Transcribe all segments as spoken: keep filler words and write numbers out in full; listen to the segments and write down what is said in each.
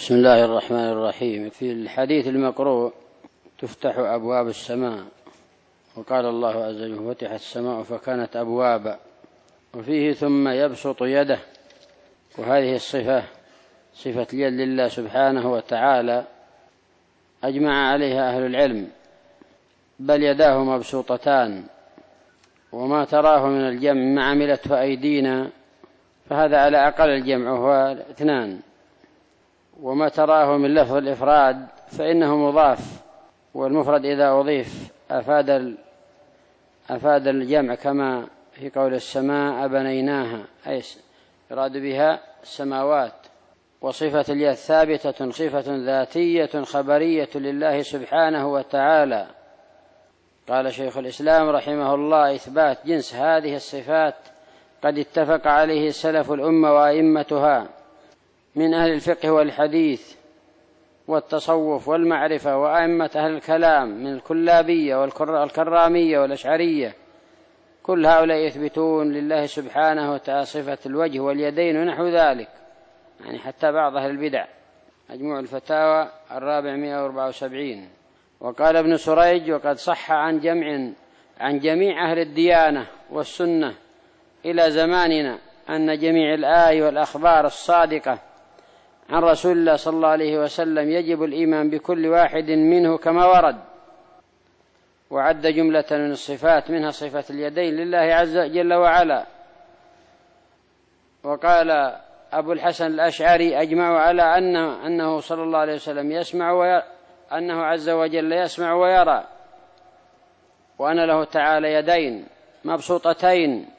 بسم الله الرحمن الرحيم. في الحديث المقروء تفتح أبواب السماء، وقال الله عز وجل فتحت السماء فكانت أبوابا، وفيه ثم يبسط يده، وهذه الصفة صفة اليد لله سبحانه وتعالى أجمع عليها أهل العلم، بل يداه مبسوطتان، وما تراه من الجمع ما عملته أيدينا فهذا على أقل الجمع وهو اثنان، وما تراه من لفظ الإفراد فإنه مضاف، والمفرد إذا أضيف أفاد أفاد الجمع، كما في قول السماء بنيناها، أي يراد بها السماوات. وصفة اليد ثابتة صفة ذاتية خبرية لله سبحانه وتعالى. قال شيخ الإسلام رحمه الله: إثبات جنس هذه الصفات قد اتفق عليه سلف الأمة وأئمتها من أهل الفقه والحديث والتصوف والمعرفة، وأئمة أهل الكلام من الكلابية والكرامية والأشعرية، كل هؤلاء يثبتون لله سبحانه وتعالى صفة الوجه واليدين ونحو ذلك، يعني حتى بعض أهل البدع. مجموع الفتاوى الرابعمائة وأربعة وسبعين. وقال ابن سريج: وقد صح عن جمع عن جميع أهل الديانة والسنة إلى زماننا أن جميع الآي والأخبار الصادقة عن رسول الله صلى الله عليه وسلم يجب الإيمان بكل واحد منه كما ورد. وعد جملة من الصفات منها صفة اليدين لله عز وجل وعلا. وقال أبو الحسن الأشعري: أجمعوا على أنه, أنه صلى الله عليه وسلم يسمع ويرى، أنه عز وجل يسمع ويرى، وأن له تعالى يدين مبسوطتين،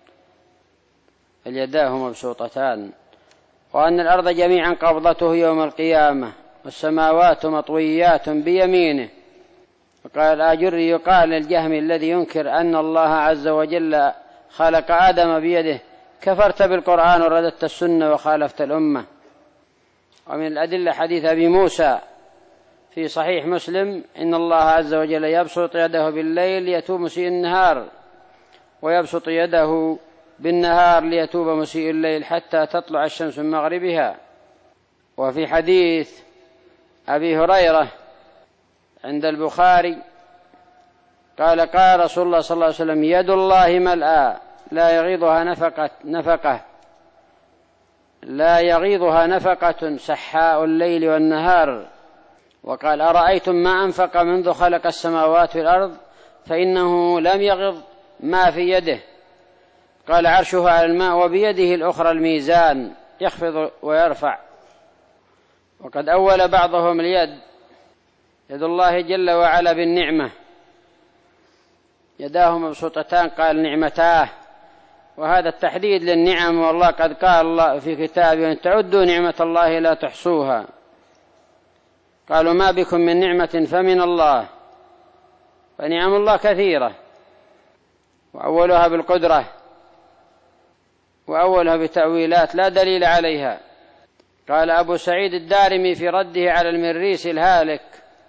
اليداه مبسوطتان، وأن الأرض جميعا قبضته يوم القيامة، والسماوات مطويات بيمينه. وقال الآجري: يقال للجهمي الذي ينكر أن الله عز وجل خلق آدم بيده: كفرت بالقرآن ورددت السنة وخالفت الأمة. ومن الأدلة حديث أبي موسى في صحيح مسلم: إن الله عز وجل يبسط يده بالليل ليتوب مسيء النهار، ويبسط يده بالنهار ليتوب مسيء الليل حتى تطلع الشمس من مغربها. وفي حديث أبي هريرة عند البخاري قال: قال رسول الله صلى الله عليه وسلم: يد الله ملأى لا يغيضها نفقة نفقة لا يغيضها نفقة سحاء الليل والنهار. وقال: أرأيتم ما أنفق منذ خلق السماوات والأرض فإنه لم يغض ما في يده. قال: عرشها على الماء وبيده الأخرى الميزان يخفض ويرفع. وقد أول بعضهم اليد يد الله جل وعلا بالنعمة، يداه مبسوطتان، قال نعمتاه، وهذا التحديد للنعم، والله قد قال الله في كتابه: أن تعدوا نعمة الله لا تحصوها. قالوا: ما بكم من نعمة فمن الله. فنعم الله كثيرة، وأولها بالقدرة، وأولها بتأويلات لا دليل عليها. قال أبو سعيد الدارمي في رده على المريس الهالك: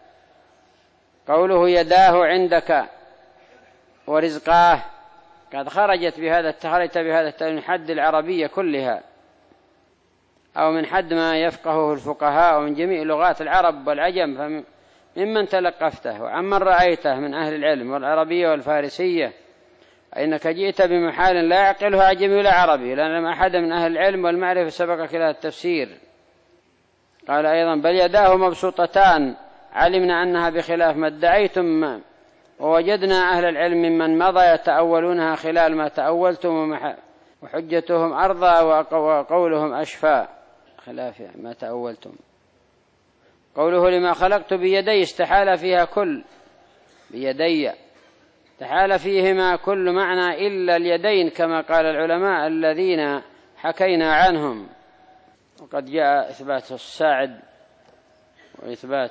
قوله يداه عندك ورزقاه قد خرجت بهذا خرجت بهذا من حد العربية كلها، أو من حد ما يفقهه الفقهاء ومن جميع لغات العرب والعجم، ممن تلقفته وعمن رأيته من أهل العلم والعربية والفارسية، إنك جئت بمحال لا يعقلها عجمي ولا عربي، لأن أحد من أهل العلم والمعرفة سبق إلى التفسير. قال أيضا: بل يداه مبسوطتان، علمنا أنها بخلاف ما ادعيتم، ووجدنا أهل العلم ممن مضى يتأولونها خلال ما تأولتم، وحجتهم أرضى وقولهم أشفى خلاف ما تأولتم. قوله لما خلقت بيدي استحال فيها كل بيدي، استحال فيهما كل معنى إلا اليدين، كما قال العلماء الذين حكينا عنهم. وقد جاء إثبات الساعد وإثبات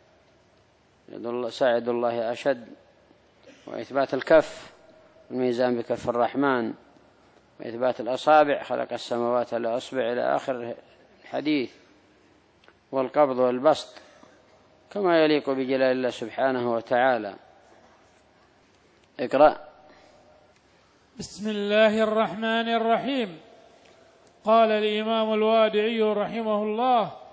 ساعد الله أشد، وإثبات الكف الميزان بكف الرحمن، وإثبات الأصابع خلق السماوات على أصبع إلى آخر الحديث، والقبض والبسط كما يليق بجلال الله سبحانه وتعالى. اقرأ. بسم الله الرحمن الرحيم. قال الإمام الوادعي رحمه الله: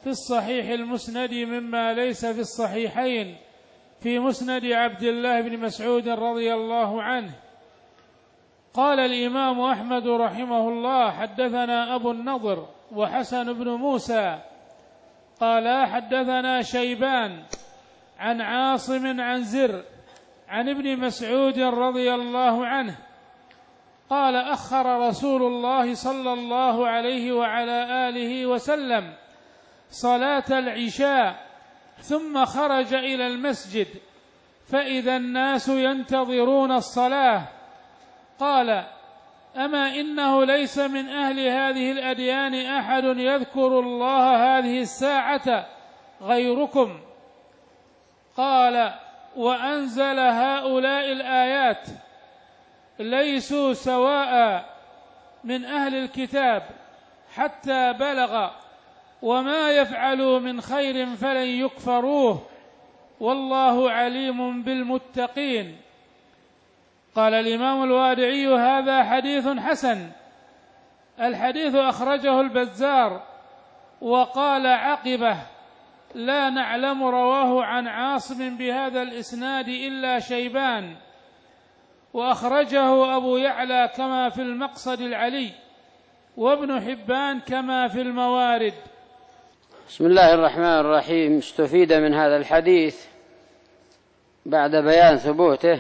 في الصحيح المسند مما ليس في الصحيحين في مسند عبد الله بن مسعود رضي الله عنه. قال الإمام أحمد رحمه الله: حدثنا أبو النضر وحسن بن موسى قال حدثنا شيبان عن عاصم عن زر عن ابن مسعود رضي الله عنه قال: أخر رسول الله صلى الله عليه وعلى آله وسلم صلاة العشاء ثم خرج إلى المسجد فإذا الناس ينتظرون الصلاة. قال: أما إنه ليس من أهل هذه الأديان أحد يذكر الله هذه الساعة غيركم. قال: وأنزل هؤلاء الآيات: ليسوا سواء من أهل الكتاب حتى بلغ وما يفعلوا من خير فلن يكفروه والله عليم بالمتقين. قال الإمام الوادعي: هذا حديث حسن. الحديث أخرجه البزار وقال عقبه: لا نعلم رواه عن عاصم بهذا الإسناد إلا شيبان، وأخرجه أبو يعلى كما في المقصد العلي، وابن حبان كما في الموارد. بسم الله الرحمن الرحيم. استفيد من هذا الحديث بعد بيان ثبوته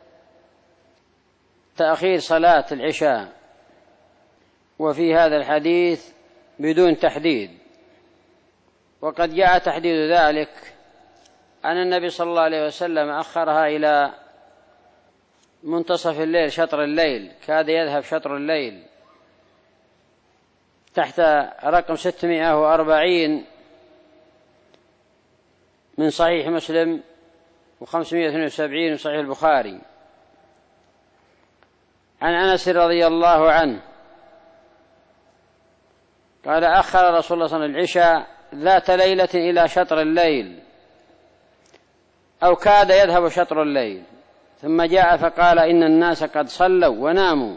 تأخير صلاة العشاء، وفي هذا الحديث بدون تحديد، وقد جاء تحديد ذلك أن النبي صلى الله عليه وسلم أخرها إلى منتصف الليل، شطر الليل، كاد يذهب شطر الليل، تحت رقم ستمائة وأربعين من صحيح مسلم وخمسمائة واثنين وسبعين من صحيح البخاري. عن أنس رضي الله عنه قال: أخر رسول الله صلى الله عليه وسلم العشاء ذات ليلة إلى شطر الليل، أو كاد يذهب شطر الليل، ثم جاء فقال: إن الناس قد صلوا وناموا،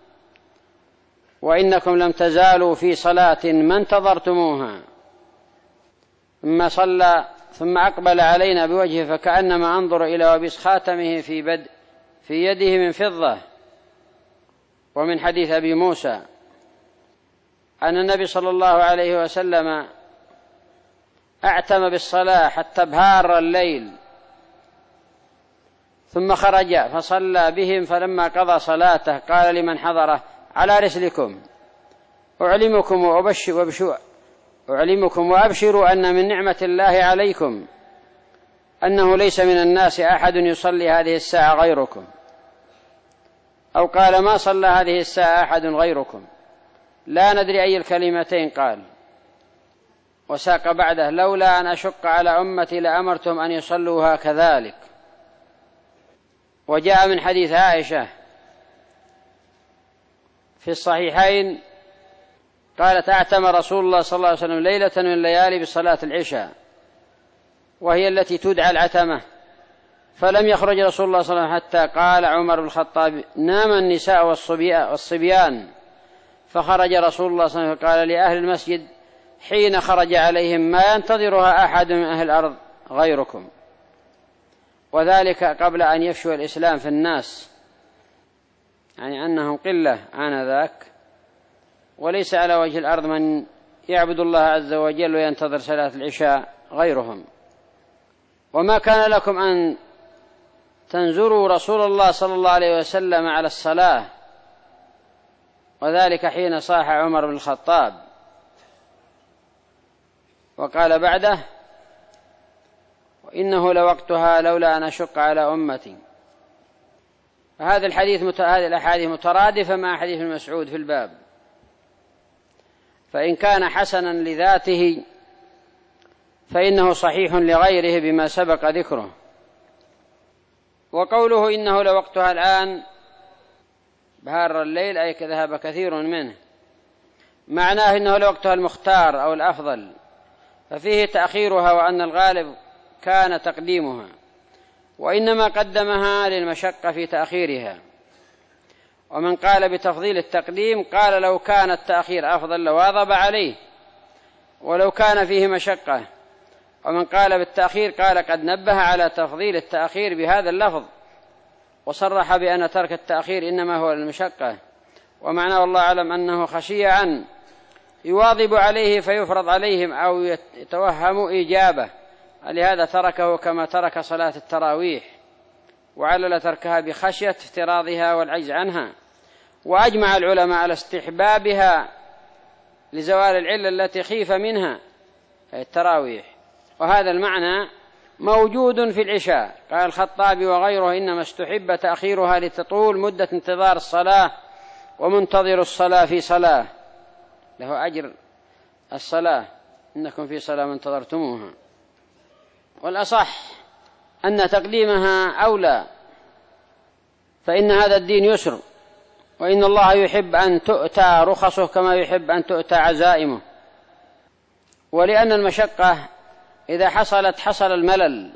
وإنكم لم تزالوا في صلاة ما انتظرتموها. ثم صلى ثم أقبل علينا بوجهه فكأنما أنظر إلى وبيص خاتمه في بدء في يده من فضة. ومن حديث أبي موسى أن النبي صلى الله عليه وسلم أعتم بالصلاة حتى ابهار الليل، ثم خرج فصلى بهم، فلما قضى صلاته قال لمن حضره: على رسلكم، أعلمكم وأبشر أعلمكم وأبشروا أن من نعمة الله عليكم أنه ليس من الناس أحد يصلي هذه الساعة غيركم، أو قال: ما صلى هذه الساعة أحد غيركم. لا ندري أي الكلمتين قال. وساق بعده: لولا أن أشق على أمتي لأمرتهم أن يصلوها كذلك. وجاء من حديث عائشة في الصحيحين قالت: أعتم رسول الله صلى الله عليه وسلم ليلة من الليالي بصلاة العشاء، وهي التي تدعى العتمة، فلم يخرج رسول الله صلى الله عليه وسلم حتى قال عمر بن الخطاب: نام النساء والصبيان. فخرج رسول الله صلى الله عليه وسلم قال لأهل المسجد حين خرج عليهم: ما ينتظرها أحد من أهل الأرض غيركم. وذلك قبل أن يفشو الإسلام في الناس، يعني أنهم قلة آنذاك، وليس على وجه الأرض من يعبد الله عز وجل وينتظر صلاة العشاء غيرهم. وما كان لكم أن تنزروا رسول الله صلى الله عليه وسلم على الصلاة، وذلك حين صاح عمر بن الخطاب. وقال بعده: وإنه لوقتها لولا أن أشق على أمتي. فهذا الحديث هذه الأحاديث مترادفة مع حديث ابن مسعود في الباب، فإن كان حسنا لذاته فإنه صحيح لغيره بما سبق ذكره. وقوله إنه لوقتها الآن بهار الليل أي ذهب كثير منه، معناه إنه لوقتها المختار أو الأفضل، ففيه تأخيرها، وأن الغالب كان تقديمها، وإنما قدمها للمشقة في تأخيرها. ومن قال بتفضيل التقديم قال: لو كان التأخير أفضل لواظب عليه، ولو كان فيه مشقة. ومن قال بالتأخير قال قد نبه على تفضيل التأخير بهذا اللفظ، وصرح بأن ترك التأخير إنما هو المشقة، ومعنى والله أعلم أنه خشي أن يواظب عليه فيفرض عليهم أو يتوهم إجابة، لهذا تركه كما ترك صلاة التراويح، وعلل تركها بخشية افتراضها والعجز عنها. وأجمع العلماء على استحبابها لزوال العلة التي خيف منها التراويح، وهذا المعنى موجود في العشاء. قال الخطابي وغيره إنما استحب تأخيرها لتطول مدة انتظار الصلاة، ومنتظر الصلاة في صلاة له أجر الصلاة، إنكم في صلاة ما انتظرتموها. والأصح أن تقديمها أولى، فإن هذا الدين يسر، وإن الله يحب أن تؤتى رخصه كما يحب أن تؤتى عزائمه. ولأن المشقة إذا حصلت حصل الملل،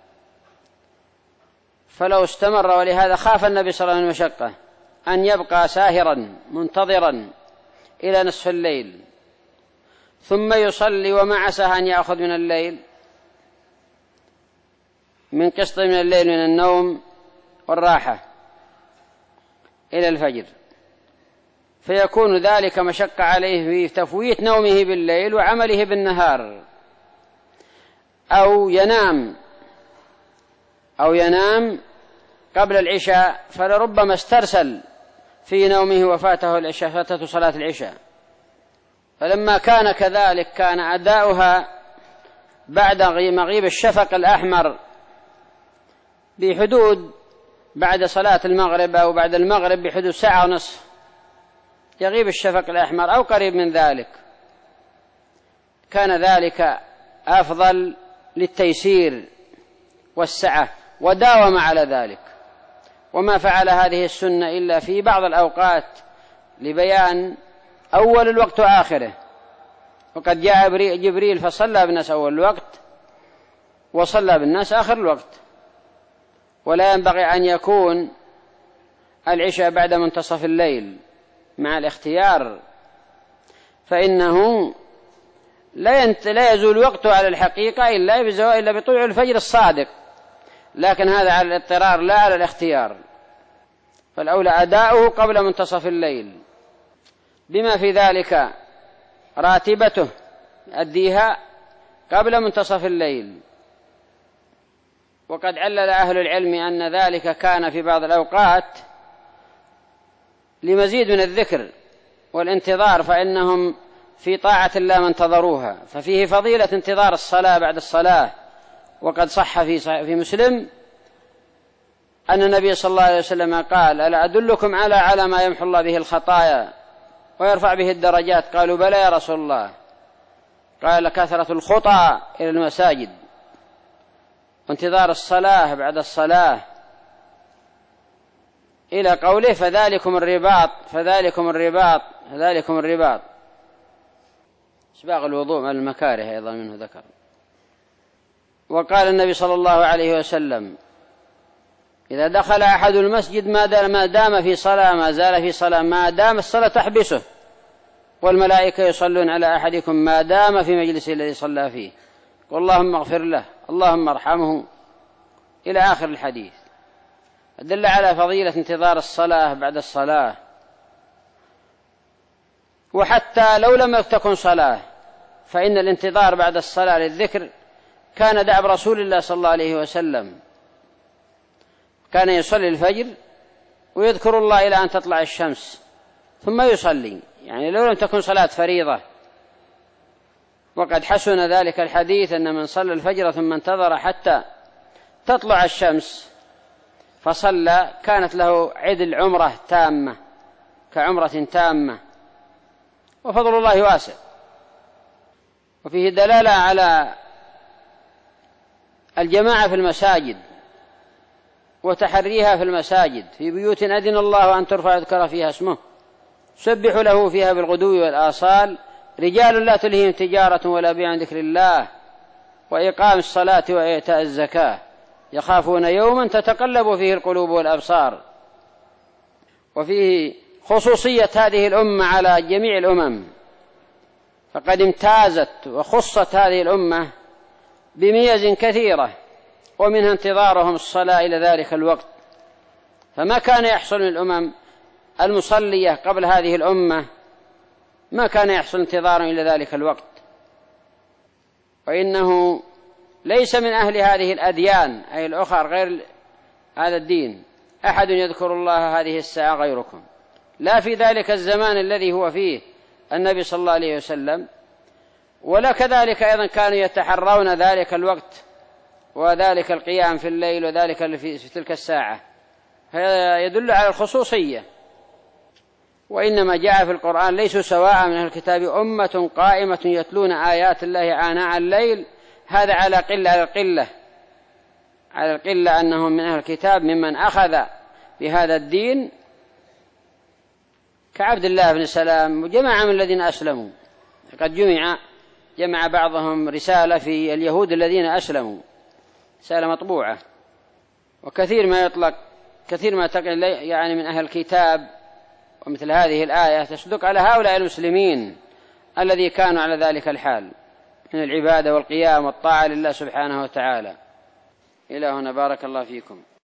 فلو استمر، ولهذا خاف النبي صلى الله عليه وسلم المشقة أن يبقى ساهرا منتظرا إلى نصف الليل ثم يصلي، وما عساه أن يأخذ من الليل من قسط من الليل من النوم والراحة إلى الفجر، فيكون ذلك مشقة عليه في تفويت نومه بالليل وعمله بالنهار. أو ينام أو ينام قبل العشاء، فلربما استرسل في نومه وفاته العشاء، فاتته صلاة العشاء. فلما كان كذلك كان أداؤها بعد مغيب الشفق الأحمر بحدود بعد صلاة المغرب أو بعد المغرب بحدود ساعة ونصف يغيب الشفق الأحمر أو قريب من ذلك، كان ذلك أفضل للتيسير والسعة، وداوم على ذلك. وما فعل هذه السنة إلا في بعض الأوقات لبيان أول الوقت وآخره، وقد جاء جبريل فصلى بالناس أول الوقت وصلى بالناس آخر الوقت. ولا ينبغي أن يكون العشاء بعد منتصف الليل مع الاختيار، فإنه لا يزول وقته على الحقيقة إلا بزوال إلا بطلوع الفجر الصادق، لكن هذا على الاضطرار لا على الاختيار. فالأولى أداؤه قبل منتصف الليل، بما في ذلك راتبته أديها قبل منتصف الليل. وقد علل أهل العلم أن ذلك كان في بعض الأوقات لمزيد من الذكر والانتظار، فإنهم في طاعة الله ما انتظروها، ففيه فضيلة انتظار الصلاة بعد الصلاة. وقد صح في في مسلم أن النبي صلى الله عليه وسلم قال: ألا أدلكم على على ما يمحو الله به الخطايا ويرفع به الدرجات؟ قالوا: بلى يا رسول الله. قال: كثرة الخطى إلى المساجد، وانتظار الصلاة بعد الصلاة، إلى قوله: فذلكم الرباط فذلكم الرباط فذلكم الرباط. إسباغ الوضوء من المكاره أيضا منه ذكر. وقال النبي صلى الله عليه وسلم: إذا دخل أحد المسجد ما دام في صلاة ما زال في صلاة ما دام الصلاة تحبسه، والملائكة يصلون على أحدكم ما دام في مجلسه الذي صلى فيه، اللهم اغفر له اللهم ارحمه إلى آخر الحديث. أدل على فضيلة انتظار الصلاة بعد الصلاة. وحتى لو لم تكن صلاة فإن الانتظار بعد الصلاة للذكر كان دأب رسول الله صلى الله عليه وسلم، كان يصلي الفجر ويذكر الله إلى أن تطلع الشمس ثم يصلي، يعني لو لم تكن صلاة فريضة. وقد حسن ذلك الحديث أن من صلى الفجر ثم انتظر حتى تطلع الشمس فصلى كانت له عدل عمرة تامة كعمرة تامة، وفضل الله واسع. وفيه دلالة على الجماعة في المساجد وتحريها في المساجد، في بيوت أذن الله أن ترفع يذكر فيها اسمه سبح له فيها بالغدو والآصال رجال لا تلهيهم تجارة ولا بيع عن ذكر الله وإقام الصلاة وإيتاء الزكاة يخافون يوما تتقلب فيه القلوب والأبصار. وفيه خصوصية هذه الأمة على جميع الأمم، فقد امتازت وخصت هذه الأمة بميز كثيرة، ومنها انتظارهم الصلاة إلى ذلك الوقت، فما كان يحصل من الأمم المصلية قبل هذه الأمة، ما كان يحصل انتظار إلى ذلك الوقت. وإنه ليس من أهل هذه الأديان أي الأخر غير هذا الدين أحد يذكر الله هذه الساعة غيركم، لا في ذلك الزمان الذي هو فيه النبي صلى الله عليه وسلم، ولا كذلك أيضا كانوا يتحرون ذلك الوقت وذلك القيام في الليل وذلك في تلك الساعة. هذا يدل على الخصوصية. وإنما جاء في القرآن ليسوا سواء من أهل الكتاب أمة قائمة يتلون آيات الله آناء الليل، هذا على قلة على القلة على القلة أنهم من أهل الكتاب ممن أخذ بهذا الدين كعبد الله بن سلام وجماعة من الذين أسلموا. قد جمع جمع بعضهم رسالة في اليهود الذين أسلموا، رسالة مطبوعة. وكثير ما يطلق كثير ما تقل يعني من أهل الكتاب، ومثل هذه الآية تصدق على هؤلاء المسلمين الذي كانوا على ذلك الحال من العبادة والقيام والطاعة لله سبحانه وتعالى. إلى هنا بارك الله فيكم.